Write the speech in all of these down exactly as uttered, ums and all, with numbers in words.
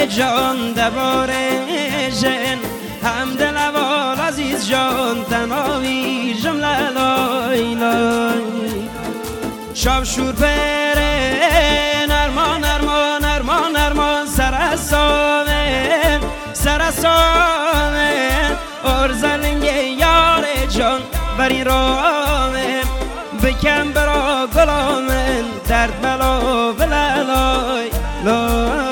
جان دباره جن هم دل و عزیز جان تناوی جمله لای لای شاب شور پرن ارمان ارمان ارمان ارمان سرسامن سرسامن ارزلنگ یار جان بری رامن بکن برا گلامن درد بلا بلالای لای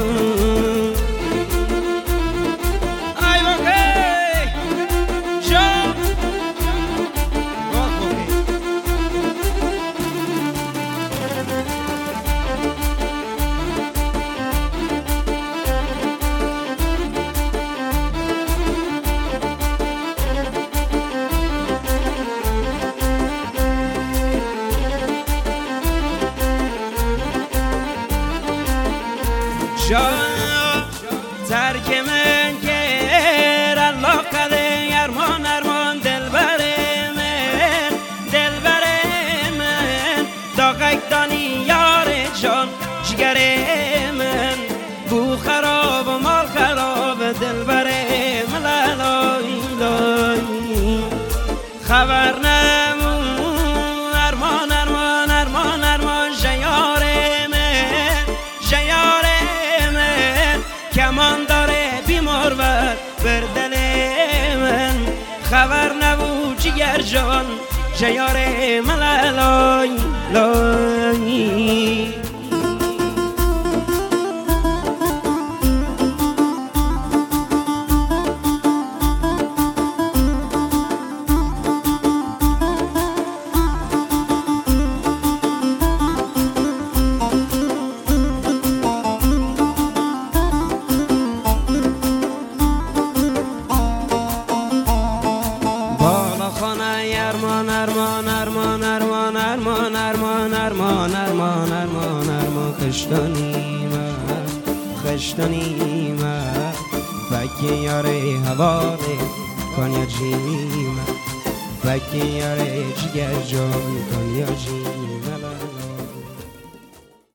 جان ترک من کر الله قده ارمان ارمان دل بر من دل بر من داغک دانی یار جان جگر من بو خراب و مال خراب دل بر من لای لای خبر نمون ارمان ارمان ارمان ارمان جیار من جیار کمان داره بیمار بر بر دل من خبر نبو جگر جان جیار من لای لای ارمان ارمان ارمان ارمان ارمان ارمان ارمان ارمان ارمان ارمان خشتانیم خشتانیم فکی یاره هواره کانیا جیم فکی یاره جگر جان کانیا جیم